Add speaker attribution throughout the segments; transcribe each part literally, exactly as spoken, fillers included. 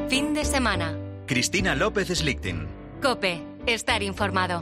Speaker 1: Fin de semana.
Speaker 2: Cristina López Slichting.
Speaker 1: COPE. Estar informado.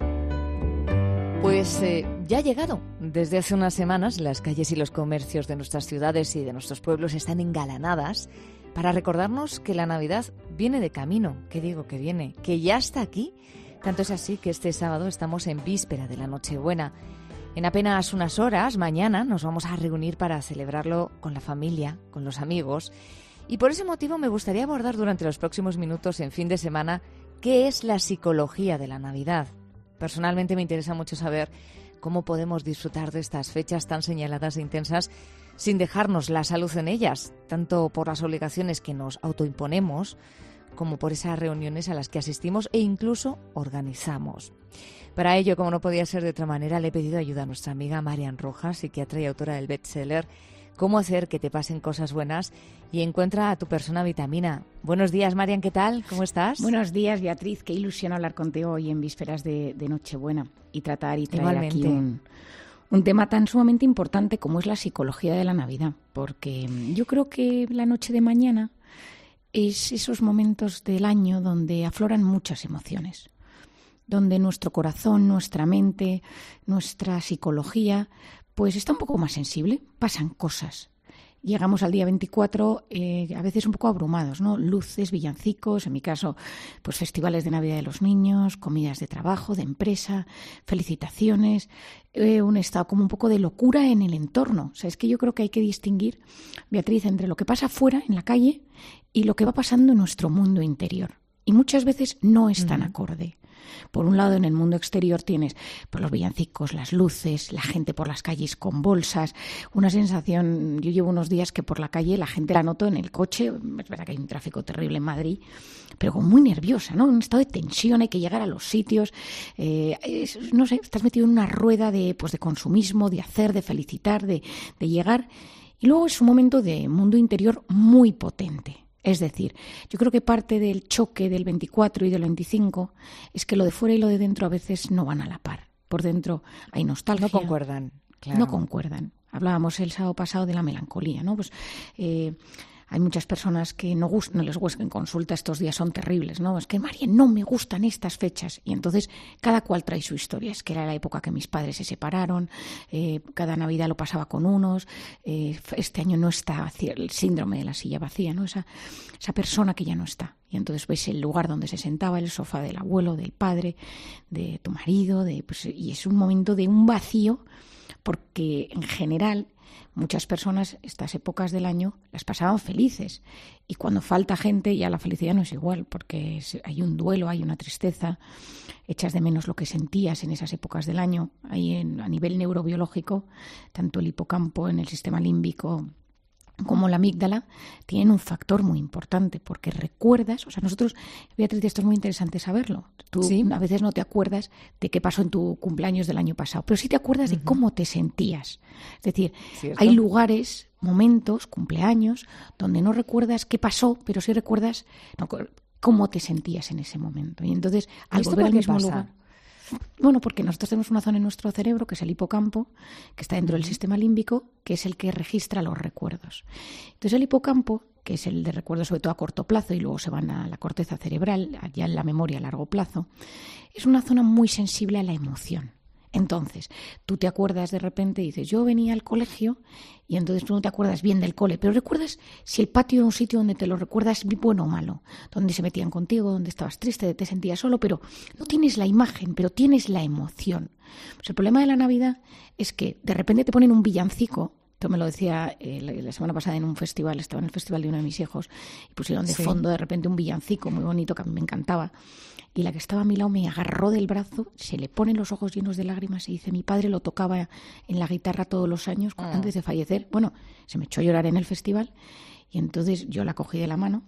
Speaker 3: Pues eh, ya ha llegado. Desde hace unas semanas las calles y los comercios de nuestras ciudades y de nuestros pueblos están engalanadas para recordarnos que la Navidad viene de camino. ¿Qué digo que viene? Que ya está aquí. Tanto es así que este sábado estamos en víspera de la Nochebuena. En apenas unas horas, mañana, nos vamos a reunir para celebrarlo con la familia, con los amigos. Y por ese motivo me gustaría abordar durante los próximos minutos en fin de semana qué es la psicología de la Navidad. Personalmente me interesa mucho saber cómo podemos disfrutar de estas fechas tan señaladas e intensas sin dejarnos la salud en ellas, tanto por las obligaciones que nos autoimponemos como por esas reuniones a las que asistimos e incluso organizamos. Para ello, como no podía ser de otra manera, le he pedido ayuda a nuestra amiga Marian Rojas, psiquiatra y autora del bestseller Cómo hacer que te pasen cosas buenas y encuentra a tu persona vitamina. Buenos días, Marian, ¿qué tal? ¿Cómo estás?
Speaker 4: Buenos días, Beatriz. Qué ilusión hablar contigo hoy en vísperas de, de Nochebuena y tratar y traer
Speaker 3: Igualmente.
Speaker 4: aquí un, un tema tan sumamente importante como es la psicología de la Navidad. Porque yo creo que la noche de mañana es esos momentos del año donde afloran muchas emociones, donde nuestro corazón, nuestra mente, nuestra psicología pues está un poco más sensible, pasan cosas. Llegamos al día veinticuatro, eh, a veces un poco abrumados, ¿no? Luces, villancicos, en mi caso, pues festivales de Navidad de los niños, comidas de trabajo, de empresa, felicitaciones, eh, un estado como un poco de locura en el entorno. O sea, es que yo creo que hay que distinguir, Beatriz, entre lo que pasa fuera, en la calle, y lo que va pasando en nuestro mundo interior. Y muchas veces no es tan uh-huh. acorde. Por un lado, en el mundo exterior tienes pues, los villancicos, las luces, la gente por las calles con bolsas, una sensación. Yo llevo unos días que por la calle la gente la noto en el coche, es verdad que hay un tráfico terrible en Madrid, pero como muy nerviosa, ¿no? Un estado de tensión, hay que llegar a los sitios, eh, es, no sé, estás metido en una rueda de, pues, de consumismo, de hacer, de felicitar, de, de llegar. Y luego es un momento de mundo interior muy potente. Es decir, yo creo que parte del choque del veinticuatro y del veinticinco es que lo de fuera y lo de dentro a veces no van a la par. Por dentro hay nostalgia.
Speaker 3: No concuerdan, claro.
Speaker 4: No concuerdan. Hablábamos el sábado pasado de la melancolía, ¿no? Pues eh, hay muchas personas que no, gust- no les gusta en consulta, estos días son terribles, ¿no? Es que, María, no me gustan estas fechas. Y entonces cada cual trae su historia. Es que era la época que mis padres se separaron, eh, cada Navidad lo pasaba con unos, eh, este año no está el síndrome de la silla vacía, ¿no? Esa, esa persona que ya no está. Y entonces ves el lugar donde se sentaba, el sofá del abuelo, del padre, de tu marido, de, pues, y es un momento de un vacío, porque en general muchas personas estas épocas del año las pasaban felices y cuando falta gente ya la felicidad no es igual porque hay un duelo, hay una tristeza, echas de menos lo que sentías en esas épocas del año. Ahí en, a nivel neurobiológico, tanto el hipocampo en el sistema límbico como la amígdala tienen un factor muy importante porque recuerdas, o sea, nosotros, Beatriz, esto es muy interesante saberlo. Tú ¿Sí? a veces no te acuerdas de qué pasó en tu cumpleaños del año pasado, pero sí te acuerdas uh-huh. de cómo te sentías. Es decir, ¿cierto? Hay lugares, momentos, cumpleaños, donde no recuerdas qué pasó, pero sí recuerdas no, cómo te sentías en ese momento. Y entonces, al volver al mismo pasa? lugar... Bueno, porque nosotros tenemos una zona en nuestro cerebro, que es el hipocampo, que está dentro del sistema límbico, que es el que registra los recuerdos. Entonces el hipocampo, que es el de recuerdos sobre todo a corto plazo y luego se van a la corteza cerebral, ya en la memoria a largo plazo, es una zona muy sensible a la emoción. Entonces, tú te acuerdas de repente y dices, yo venía al colegio y entonces tú no te acuerdas bien del cole, pero recuerdas si el patio era un sitio donde te lo recuerdas bueno o malo, donde se metían contigo, donde estabas triste, te sentías solo, pero no tienes la imagen, pero tienes la emoción. Pues el problema de la Navidad es que de repente te ponen un villancico. Esto me lo decía eh, la, la semana pasada en un festival, estaba en el festival de uno de mis hijos y pusieron de sí. fondo de repente un villancico muy bonito que a mí me encantaba. Y la que estaba a mi lado me agarró del brazo, se le ponen los ojos llenos de lágrimas y dice, mi padre lo tocaba en la guitarra todos los años ah. antes de fallecer. Bueno, se me echó a llorar en el festival y entonces yo la cogí de la mano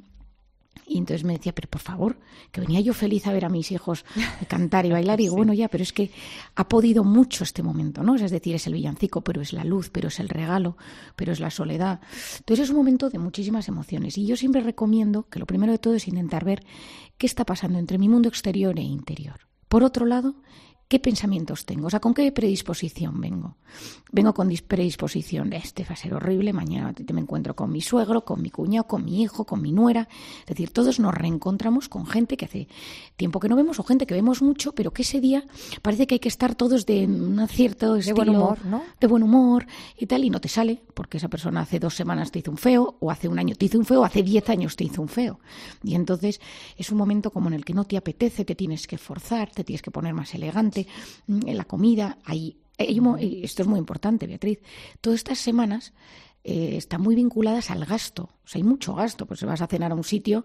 Speaker 4: y entonces me decía, pero por favor, que venía yo feliz a ver a mis hijos cantar y bailar. Y digo, sí. bueno, ya, pero es que ha podido mucho este momento, ¿no? Es decir, es el villancico, pero es la luz, pero es el regalo, pero es la soledad. Entonces es un momento de muchísimas emociones. Y yo siempre recomiendo que lo primero de todo es intentar ver qué está pasando entre mi mundo exterior e interior. Por otro lado, ¿qué pensamientos tengo? O sea, ¿con qué predisposición vengo? Vengo con predisposición de este va a ser horrible, mañana me encuentro con mi suegro, con mi cuñado, con mi hijo, con mi nuera. Es decir, todos nos reencontramos con gente que hace tiempo que no vemos o gente que vemos mucho, pero que ese día parece que hay que estar todos de un cierto estilo.
Speaker 3: De buen humor, ¿no?
Speaker 4: De buen humor y tal, y no te sale, porque esa persona hace dos semanas te hizo un feo, o hace un año te hizo un feo, o hace diez años te hizo un feo. Y entonces es un momento como en el que no te apetece, te tienes que forzar, te tienes que poner más elegante. En la comida, hay, hay, esto es muy importante, Beatriz, todas estas semanas eh, están muy vinculadas al gasto. O sea, hay mucho gasto, pues vas a cenar a un sitio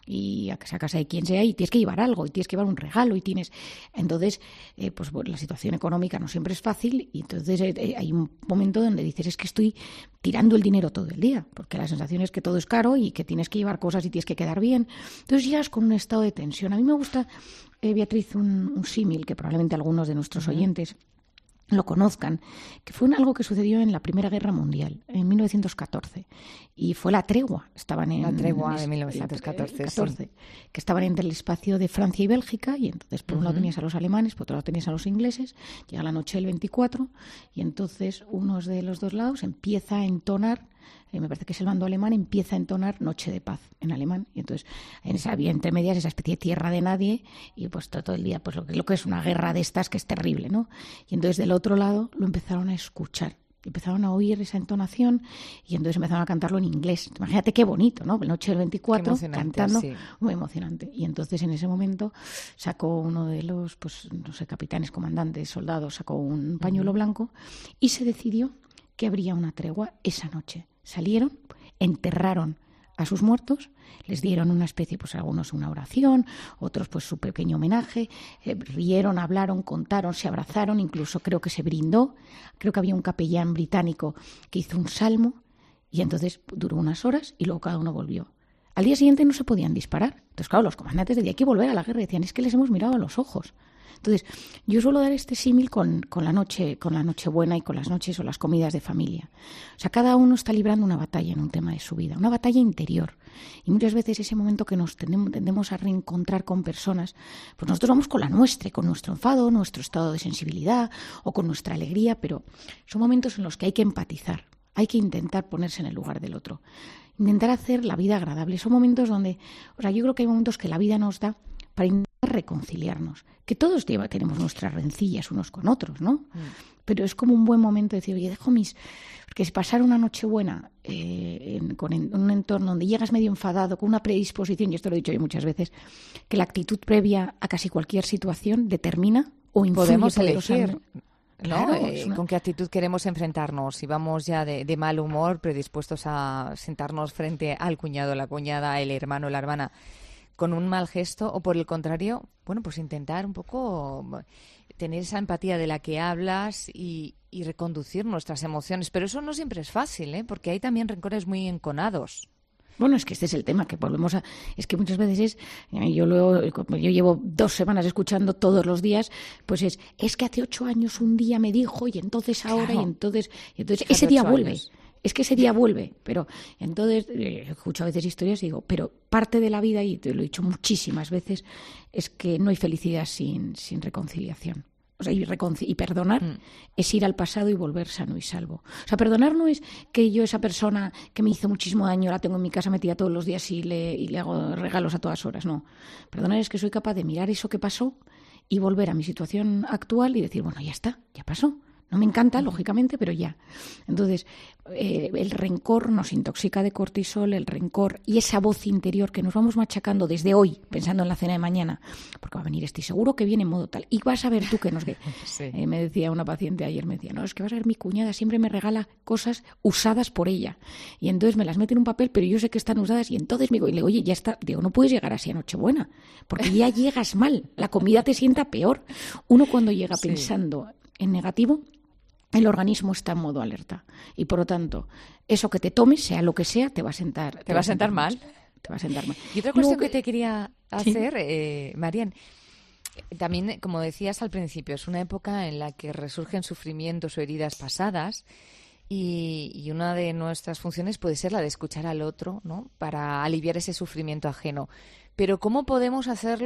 Speaker 4: y a esa casa de quien sea y tienes que llevar algo, y tienes que llevar un regalo y tienes... Entonces, eh, pues bueno, la situación económica no siempre es fácil y entonces eh, hay un momento donde dices, es que estoy tirando el dinero todo el día, porque la sensación es que todo es caro y que tienes que llevar cosas y tienes que quedar bien. Entonces llegas con un estado de tensión. A mí me gusta, eh, Beatriz, un, un símil que probablemente algunos de nuestros uh-huh. oyentes lo conozcan, que fue algo que sucedió en la Primera Guerra Mundial, en mil novecientos catorce, y fue la tregua. Estaban en
Speaker 3: la tregua
Speaker 4: en,
Speaker 3: de mil novecientos catorce,
Speaker 4: catorce, sí. Que estaban entre el espacio de Francia y Bélgica, y entonces por uh-huh. un lado tenías a los alemanes, por otro lado tenías a los ingleses. Llega la noche del veinticuatro, y entonces uno de los dos lados empieza a entonar, eh, me parece que es el bando alemán, empieza a entonar Noche de Paz en alemán, y entonces en esa vía entre medias, esa especie de tierra de nadie, y pues todo, todo el día, pues lo que, lo que es una guerra de estas que es terrible, ¿no? Y entonces del otro lado lo empezaron a escuchar, empezaron a oír esa entonación, y entonces empezaron a cantarlo en inglés. Imagínate qué bonito, ¿no? Noche del veinticuatro, cantando, sí. Muy emocionante. Y entonces en ese momento sacó uno de los, pues no sé, capitanes, comandantes, soldados, sacó un pañuelo uh-huh. blanco y se decidió que habría una tregua esa noche. Salieron, enterraron a sus muertos, les dieron una especie, pues algunos una oración, otros pues su pequeño homenaje, eh, rieron, hablaron, contaron, se abrazaron, incluso creo que se brindó, creo que había un capellán británico que hizo un salmo, y entonces duró unas horas y luego cada uno volvió. Al día siguiente no se podían disparar. Entonces, claro, los comandantes decían, hay que volver a la guerra, y decían, es que les hemos mirado a los ojos. Entonces, yo suelo dar este símil con, con la noche, con la Nochebuena y con las noches o las comidas de familia. O sea, cada uno está librando una batalla en un tema de su vida, una batalla interior. Y muchas veces ese momento que nos tendemos, tendemos a reencontrar con personas, pues nosotros vamos con la nuestra, con nuestro enfado, nuestro estado de sensibilidad o con nuestra alegría, pero son momentos en los que hay que empatizar, hay que intentar ponerse en el lugar del otro, intentar hacer la vida agradable. Son momentos donde, o sea, yo creo que hay momentos que la vida nos da para intentar reconciliarnos, que todos tenemos nuestras rencillas unos con otros, ¿no? Mm. Pero es como un buen momento de decir, oye, dejo mis... Porque si pasar una noche buena eh, en, con en, un entorno donde llegas medio enfadado, con una predisposición, y esto lo he dicho yo muchas veces, que la actitud previa a casi cualquier situación determina o influye.
Speaker 3: Podemos elegir, ¿no?
Speaker 4: Claro,
Speaker 3: eh,
Speaker 4: una...
Speaker 3: con qué actitud queremos enfrentarnos. Si vamos ya de, de mal humor, predispuestos a sentarnos frente al cuñado, la cuñada, el hermano, la hermana, con un mal gesto, o por el contrario, bueno, pues intentar un poco tener esa empatía de la que hablas y, y reconducir nuestras emociones. Pero eso no siempre es fácil, ¿eh? Porque hay también rencores muy enconados.
Speaker 4: Bueno, es que este es el tema, que volvemos a... Es que muchas veces, yo lo, yo llevo dos semanas escuchando todos los días, pues es, es que hace ocho años un día me dijo, y entonces ahora, claro. y entonces... Y entonces ese día vuelve. Años. Es que ese día vuelve, pero entonces eh, escucho a veces historias y digo, pero parte de la vida, y te lo he dicho muchísimas veces, es que no hay felicidad sin, sin reconciliación. O sea, y, reconci- y perdonar mm. es ir al pasado y volver sano y salvo. O sea, perdonar no es que yo, esa persona que me hizo muchísimo daño, la tengo en mi casa metida todos los días y le, y le hago regalos a todas horas, no. Perdonar es que soy capaz de mirar eso que pasó y volver a mi situación actual y decir, bueno, ya está, ya pasó. No me encanta, lógicamente, pero ya. Entonces, eh, el rencor nos intoxica de cortisol, el rencor y esa voz interior que nos vamos machacando desde hoy, pensando en la cena de mañana, porque va a venir este, seguro que viene en modo tal. Y vas a ver tú que nos... Sí. Eh, me decía una paciente ayer, me decía, no, es que vas a ver, mi cuñada siempre me regala cosas usadas por ella. Y entonces me las mete en un papel, pero yo sé que están usadas, y entonces me digo, y le digo, oye, ya está. Digo, no puedes llegar así a Nochebuena, porque ya llegas mal, la comida te sienta peor. Uno cuando llega sí. pensando en negativo, el organismo está en modo alerta y, por lo tanto, eso que te tomes, sea lo que sea, te va a sentar.
Speaker 3: Te, te va a sentar mal.
Speaker 4: Te va a sentar mal.
Speaker 3: Y otra cuestión que... que te quería hacer, ¿sí? eh, Marian, también, como decías al principio, es una época en la que resurgen sufrimientos o heridas pasadas, y, y una de nuestras funciones puede ser la de escuchar al otro, ¿no? Para aliviar ese sufrimiento ajeno. Pero ¿cómo podemos hacerlo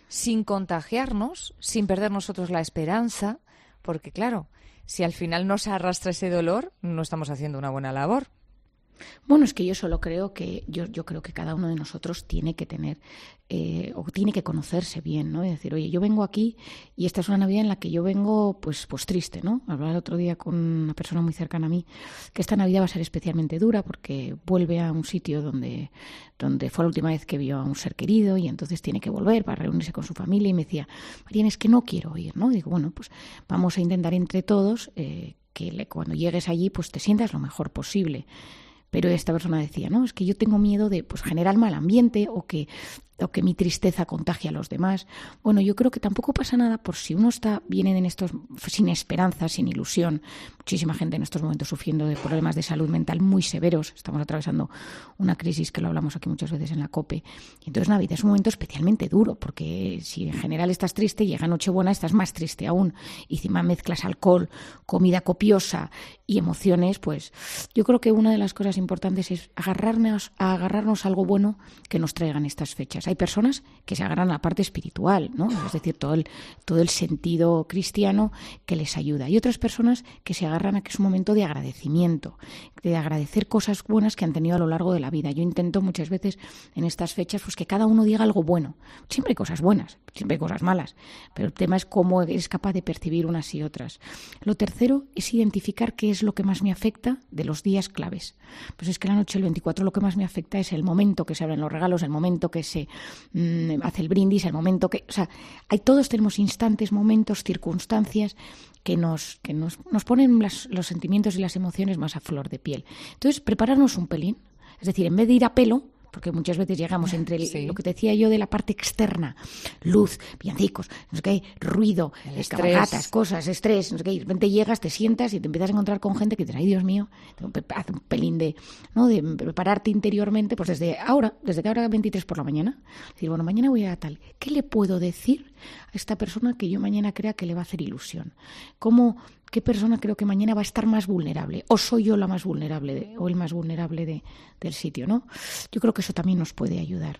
Speaker 3: sin contagiarnos, sin perder nosotros la esperanza, porque claro, si al final nos arrastra ese dolor, no estamos haciendo una buena labor.
Speaker 4: Bueno, es que yo solo creo que yo, yo creo que cada uno de nosotros tiene que tener eh, o tiene que conocerse bien, ¿no? Y decir, oye, yo vengo aquí y esta es una Navidad en la que yo vengo pues pues triste, ¿no? Hablaba el otro día con una persona muy cercana a mí que esta Navidad va a ser especialmente dura porque vuelve a un sitio donde donde fue la última vez que vio a un ser querido y entonces tiene que volver para reunirse con su familia y me decía, Mariana, es que no quiero ir, ¿no? Y digo, bueno, pues vamos a intentar entre todos eh, que le, cuando llegues allí pues te sientas lo mejor posible. Pero esta persona decía, no, es que yo tengo miedo de pues, generar mal ambiente o que, o que mi tristeza contagie a los demás. Bueno, yo creo que tampoco pasa nada por si uno está viene en estos sin esperanza, sin ilusión. Muchísima gente en estos momentos sufriendo de problemas de salud mental muy severos. Estamos atravesando una crisis que lo hablamos aquí muchas veces en la COPE. Y entonces Navidad es un momento especialmente duro porque si en general estás triste, llega Nochebuena, estás más triste aún. Y encima mezclas alcohol, comida copiosa y emociones, pues yo creo que una de las cosas importantes es agarrarnos a agarrarnos a algo bueno que nos traigan estas fechas. Hay personas que se agarran a la parte espiritual, ¿no? Es decir, todo el, todo el sentido cristiano que les ayuda. Y otras personas que se agarran a que es un momento de agradecimiento, de agradecer cosas buenas que han tenido a lo largo de la vida. Yo intento muchas veces en estas fechas pues que cada uno diga algo bueno. Siempre hay cosas buenas, siempre hay cosas malas, pero el tema es cómo eres capaz de percibir unas y otras. Lo tercero es identificar qué es lo que más me afecta de los días claves. Pues es que la noche del veinticuatro lo que más me afecta es el momento que se abren los regalos, el momento que se mmm, hace el brindis, el momento que... O sea, hay, todos tenemos instantes, momentos, circunstancias que nos, que nos, nos ponen las, los sentimientos y las emociones más a flor de piel. Entonces, prepararnos un pelín. Es decir, en vez de ir a pelo, porque muchas veces llegamos entre el, sí. lo que te decía yo de la parte externa, luz, villancicos, no sé qué, ruido, cabalgatas, cosas, estrés, no sé qué, y de repente llegas, te sientas y te empiezas a encontrar con gente que dice, ay Dios mío, hace un pelín de, ¿no? de prepararte interiormente, pues desde ahora, desde que ahora veintitrés por la mañana, decir, bueno, mañana voy a tal, ¿qué le puedo decir a esta persona que yo mañana crea que le va a hacer ilusión? ¿Cómo... ¿Qué persona creo que mañana va a estar más vulnerable? ¿O soy yo la más vulnerable de, o el más vulnerable de, del sitio, ¿no? Yo creo que eso también nos puede ayudar.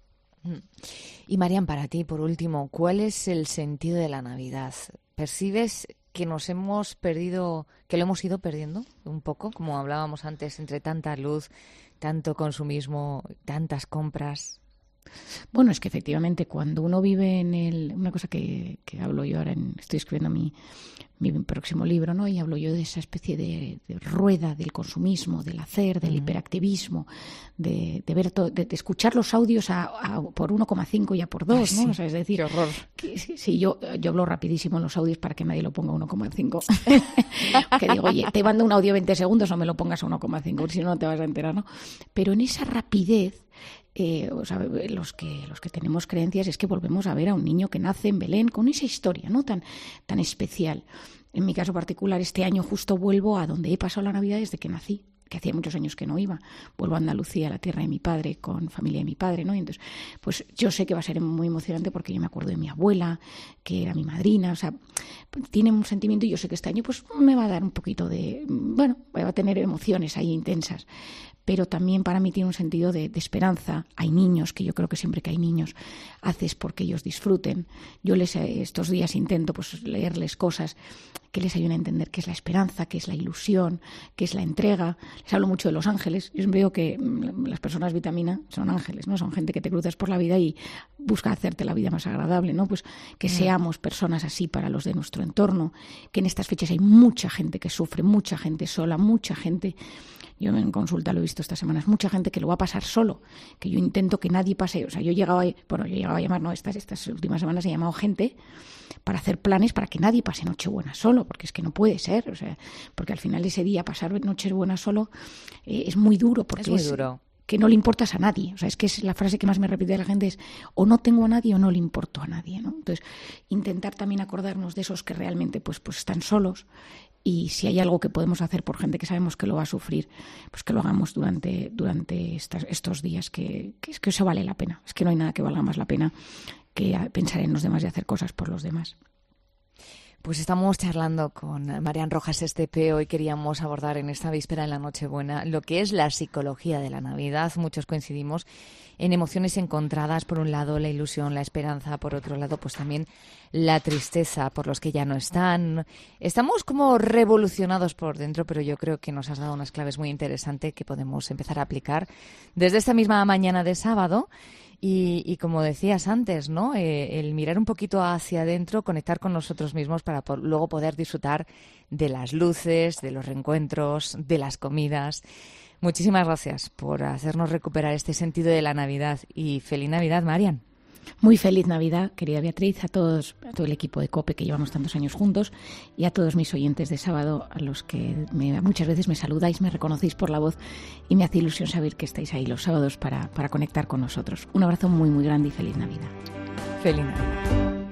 Speaker 3: Y Marian, para ti, por último, ¿cuál es el sentido de la Navidad? ¿Percibes que nos hemos perdido, que lo hemos ido perdiendo un poco, como hablábamos antes, entre tanta luz, tanto consumismo, tantas compras?
Speaker 4: Bueno, es que efectivamente cuando uno vive en el... Una cosa que, que hablo yo ahora, en, estoy escribiendo mi, mi próximo libro, ¿no? Y hablo yo de esa especie de, de rueda del consumismo, del hacer, del uh-huh. hiperactivismo, de, de ver to, de, de escuchar los audios a, a por uno coma cinco y a por dos, ¿no?
Speaker 3: Sí,
Speaker 4: o sea, es decir,
Speaker 3: qué horror.
Speaker 4: Que, sí, sí, yo, yo hablo rapidísimo en los audios para que nadie lo ponga a uno coma cinco. Que digo, oye, te mando un audio veinte segundos, no me lo pongas a uno coma cinco, si no, no te vas a enterar, ¿no? Pero en esa rapidez... Eh, o sea, los que los que tenemos creencias es que volvemos a ver a un niño que nace en Belén con esa historia, ¿no? tan tan especial. En mi caso particular, este año justo vuelvo a donde he pasado la Navidad desde que nací, que hacía muchos años que no iba. Vuelvo a Andalucía, a la tierra de mi padre, con familia de mi padre, ¿no? Y entonces, pues yo sé que va a ser muy emocionante porque yo me acuerdo de mi abuela, que era mi madrina, o sea, tiene un sentimiento y yo sé que este año pues me va a dar un poquito de, bueno, va a tener emociones ahí intensas. Pero también para mí tiene un sentido de, de esperanza. Hay niños, que yo creo que siempre que hay niños haces porque ellos disfruten. Yo les estos días intento pues leerles cosas que les ayuden a entender qué es la esperanza, qué es la ilusión, qué es la entrega. Les hablo mucho de los ángeles. Yo veo que las personas vitamina son ángeles, ¿no? Son gente que te cruzas por la vida y busca hacerte la vida más agradable, ¿no? Pues que seamos personas así para los de nuestro entorno, que en estas fechas hay mucha gente que sufre, mucha gente sola, mucha gente... Yo en consulta lo he visto estas semanas, mucha gente que lo va a pasar solo, que yo intento que nadie pase, o sea, yo he llegado a, bueno, yo he llegado a llamar, no, estas, estas últimas semanas he llamado gente para hacer planes para que nadie pase Nochebuena solo, porque es que no puede ser, o sea, porque al final ese día pasar Nochebuena solo eh, es muy duro, porque
Speaker 3: es muy
Speaker 4: es,
Speaker 3: duro.
Speaker 4: Que no le importas a nadie, o sea, es que es la frase que más me repite la gente es o no tengo a nadie o no le importo a nadie, ¿no? Entonces, intentar también acordarnos de esos que realmente pues, pues están solos. Y si hay algo que podemos hacer por gente que sabemos que lo va a sufrir, pues que lo hagamos durante, durante estas, estos días, que, que es que eso vale la pena. Es que no hay nada que valga más la pena que pensar en los demás y hacer cosas por los demás.
Speaker 3: Pues estamos charlando con Marian Rojas Estepé. Hoy queríamos abordar en esta víspera de la Nochebuena lo que es la psicología de la Navidad. Muchos coincidimos en emociones encontradas. Por un lado, la ilusión, la esperanza. Por otro lado, pues también la tristeza por los que ya no están. Estamos como revolucionados por dentro, pero yo creo que nos has dado unas claves muy interesantes que podemos empezar a aplicar desde esta misma mañana de sábado. Y, y como decías antes, ¿no? Eh, el mirar un poquito hacia adentro, conectar con nosotros mismos para por, luego poder disfrutar de las luces, de los reencuentros, de las comidas. Muchísimas gracias por hacernos recuperar este sentido de la Navidad y feliz Navidad, Marian.
Speaker 4: Muy feliz Navidad, querida Beatriz, a todos, a todo el equipo de COPE que llevamos tantos años juntos y a todos mis oyentes de sábado, a los que me, muchas veces me saludáis, me reconocéis por la voz y me hace ilusión saber que estáis ahí los sábados para, para conectar con nosotros. Un abrazo muy, muy grande y feliz Navidad.
Speaker 3: Feliz Navidad.